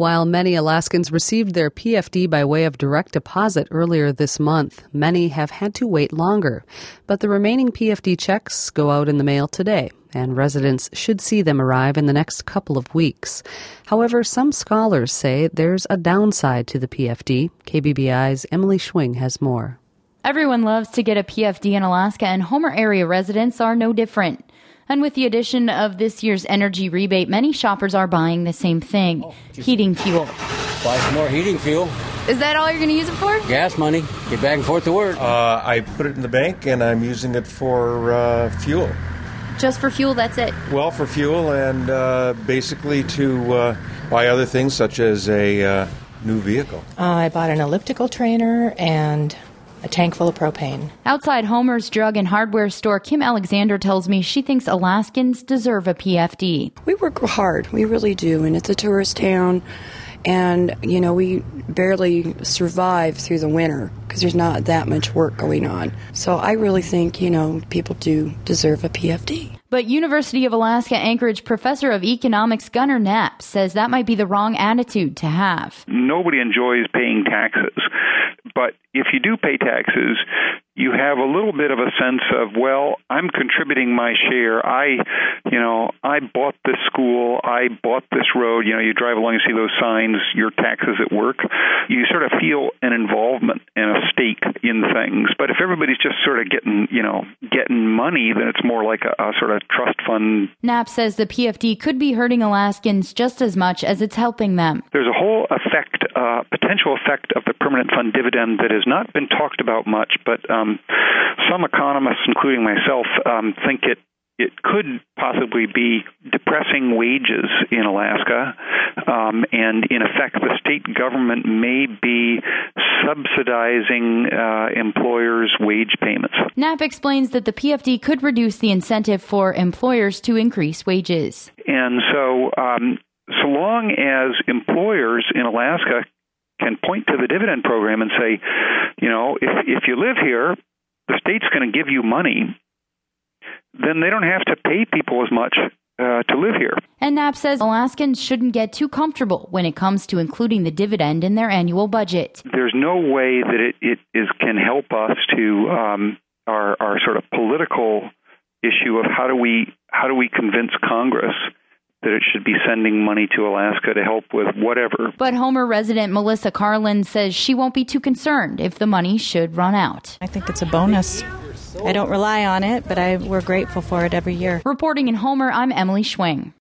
While many Alaskans received their PFD by way of direct deposit earlier this month, many have had to wait longer. But the remaining PFD checks go out in the mail today, and residents should see them arrive in the next couple of weeks. However, some scholars say there's a downside to the PFD. KBBI's Emily Schwing has more. Everyone loves to get a PFD in Alaska, and Homer area residents are no different. And with the addition of this year's energy rebate, many shoppers are buying the same thing, heating fuel. Buy some more heating fuel. Is that all you're going to use it for? Gas money. Get back and forth to work. I put it in the bank, and I'm using it for fuel. Just for fuel, that's it? Well, for fuel and basically to buy other things such as a new vehicle. I bought an elliptical trainer and a tank full of propane. Outside Homer's drug and hardware store, Kim Alexander tells me she thinks Alaskans deserve a PFD. We work hard, we really do, and it's a tourist town, and, we barely survive through the winter because there's not that much work going on. So I really think, people do deserve a PFD. But University of Alaska Anchorage professor of economics Gunnar Knapp says that might be the wrong attitude to have. Nobody enjoys paying taxes, but if you do pay taxes, you have a little bit of a sense of, well, I'm contributing my share. I bought this school. I bought this road. You drive along and see those signs, your taxes at work. You sort of feel an involvement and a stake in things. But if everybody's just sort of getting money, then it's more like a sort of trust fund. Knapp says the PFD could be hurting Alaskans just as much as it's helping them. There's a whole potential effect of the permanent fund dividend that has not been talked about much, but some economists, including myself, think it could possibly be depressing wages in Alaska, and in effect the state government may be subsidizing employers' wage payments. Knapp explains that the PFD could reduce the incentive for employers to increase wages. And so long as employers in Alaska can point to the dividend program and say, if you live here, the state's going to give you money, then they don't have to pay people as much to live here. And Knapp says Alaskans shouldn't get too comfortable when it comes to including the dividend in their annual budget. There's no way that it can help us to our sort of political issue of how do we convince Congress that it should be sending money to Alaska to help with whatever. But Homer resident Melissa Carlin says she won't be too concerned if the money should run out. I think it's a bonus. I don't rely on it, but we're grateful for it every year. Reporting in Homer, I'm Emily Schwing.